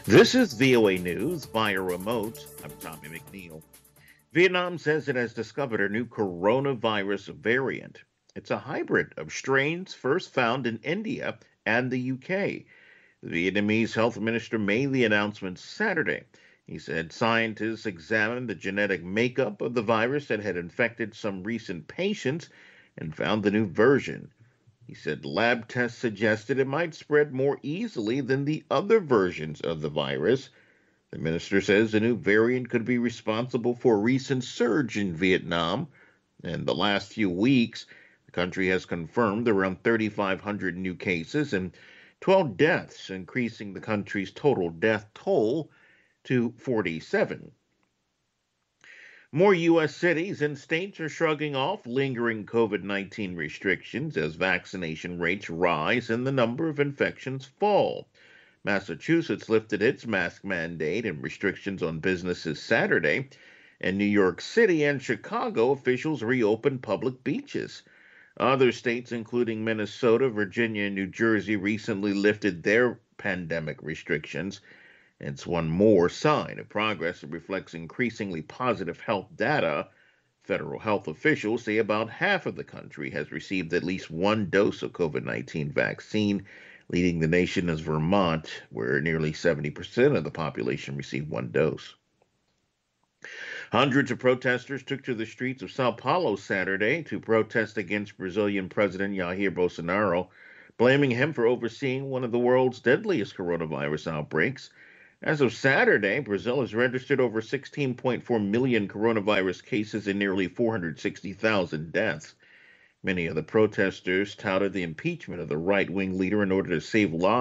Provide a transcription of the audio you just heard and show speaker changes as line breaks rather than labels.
This is VOA News via remote. I'm Tommy McNeil. Vietnam says it has discovered a new coronavirus variant. It's a hybrid of strains first found in India and the UK. The Vietnamese health minister made the announcement Saturday. He said scientists examined the genetic makeup of the virus that had infected some recent patients and found the new version. He said lab tests suggested it might spread more easily than the other versions of the virus. The minister says the new variant could be responsible for a recent surge in Vietnam. In the last few weeks, the country has confirmed around 3,500 new cases and 12 deaths, increasing the country's total death toll to 47. More U.S. cities and states are shrugging off lingering COVID 19 restrictions as vaccination rates rise and the number of infections fall. Massachusetts lifted its mask mandate and restrictions on businesses Saturday. In New York City and Chicago, officials reopened public beaches. Other states, including Minnesota, Virginia, and New Jersey, recently lifted their pandemic restrictions. It's one more sign of progress that reflects increasingly positive health data. Federal health officials say about half of the country has received at least one dose of COVID 19 vaccine. Leading the nation is Vermont, where nearly 70% of the population received one dose. Hundreds of protesters took to the streets of Sao Paulo Saturday to protest against Brazilian President Jair Bolsonaro, blaming him for overseeing one of the world's deadliest coronavirus outbreaks. As of Saturday, Brazil has registered over 16.4 million coronavirus cases and nearly 460,000 deaths. Many of the protesters touted the impeachment of the right wing leader in order to save lives.